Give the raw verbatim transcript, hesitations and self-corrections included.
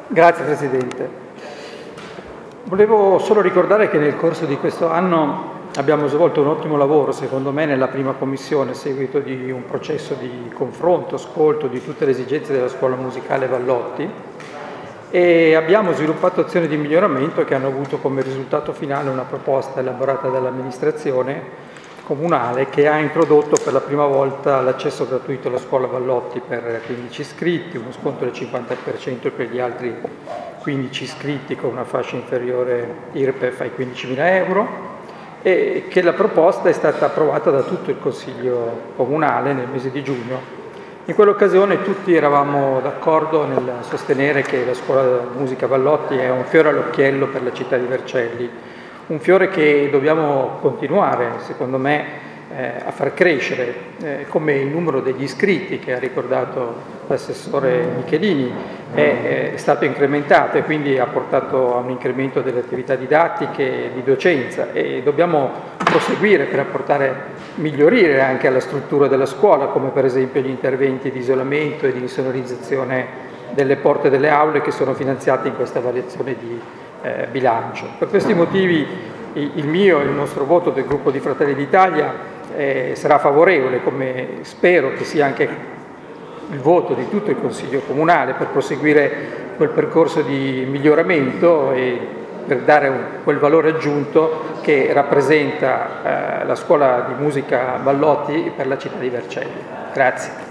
Grazie Presidente. Volevo solo ricordare che nel corso di questo anno abbiamo svolto un ottimo lavoro, secondo me, nella prima commissione, a seguito di un processo di confronto, ascolto di tutte le esigenze della scuola musicale Vallotti, e abbiamo sviluppato azioni di miglioramento che hanno avuto come risultato finale una proposta elaborata dall'amministrazione comunale che ha introdotto per la prima volta l'accesso gratuito alla scuola Vallotti per quindici iscritti, uno sconto del cinquanta per cento per gli altri quindici iscritti con una fascia inferiore I R P E F ai quindicimila euro, e che la proposta è stata approvata da tutto il Consiglio comunale nel mese di giugno. In quell'occasione tutti eravamo d'accordo nel sostenere che la scuola musica Vallotti è un fiore all'occhiello per la città di Vercelli, un fiore che dobbiamo continuare, secondo me, eh, a far crescere, eh, come il numero degli iscritti che ha ricordato l'assessore Michelini è, è stato incrementato e quindi ha portato a un incremento delle attività didattiche e di docenza, e dobbiamo proseguire per apportare migliorie anche alla struttura della scuola, come per esempio gli interventi di isolamento e di insonorizzazione delle porte delle aule che sono finanziati in questa variazione di eh, bilancio. Per questi motivi il mio e il nostro voto del gruppo di Fratelli d'Italia eh, sarà favorevole, come spero che sia anche il voto di tutto il Consiglio comunale, per proseguire quel percorso di miglioramento e per dare un, quel valore aggiunto che rappresenta eh, la scuola di musica Vallotti per la città di Vercelli. Grazie.